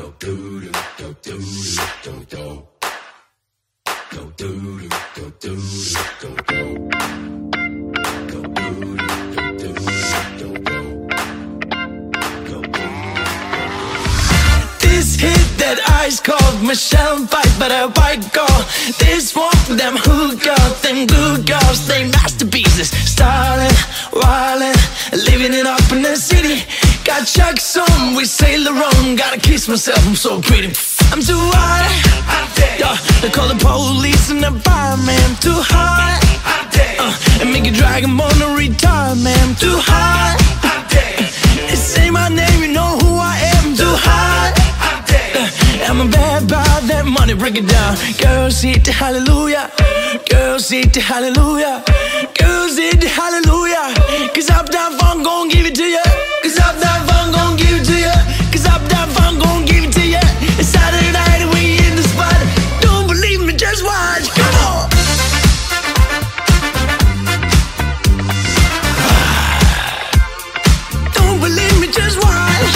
This hit that ice cold Michelle fight but a white girl. This one for them hood girls, them good girls, they masterpieces. Starling, wildin', living it up in the city. Got Chuck's on, we Saint Laurent. Gotta kiss myself, I'm so pretty. I'm too hot, yeah, they call the police and the fireman. I'm too hot, and make a dragon wanna retire, man. I'm too hot, they say my name, you know who I am. I'm too hot, I'm a bad about that money, break it down. Girls hit the hallelujah, girls hit the hallelujah, girls hit the hallelujah. Cause Uptown Funk gon' give it to you, cause Uptown Funk gon' give it to you, cause Uptown Funk gon' give it to you. It's Saturday night and we in the spot. Don't believe me, just watch, come on. Don't believe me, just watch.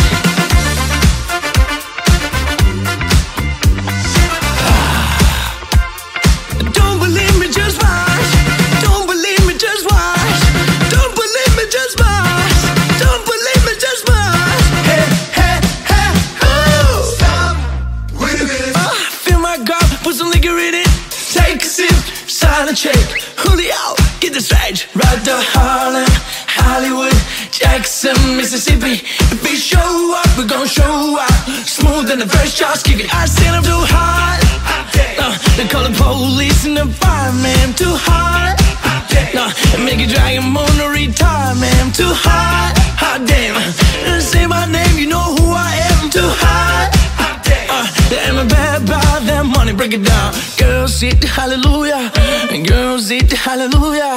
Don't believe me, just watch. Don't believe me, just watch. Don't believe me, just watch. Don't believe me, just watch. Hey, hey, hey, oh. Stop, wait a minute. Fill my cup, put some liquor in it. Take a sip, sign a check. Julio, get this right. Right to Harlem, Hollywood, Jackson, Mississippi. If we show up, we gon' show up. Smooth than the first Josh kick it. I said I'm too hot. They call the police and the fireman. I'm too hot. And make a dragon wanna retire, man. I'm too hot. Hot damn. Say my name, you know who I am. I'm too hot. I'm a bad about that money, break it down. Girls hit the hallelujah, and girls hit the hallelujah.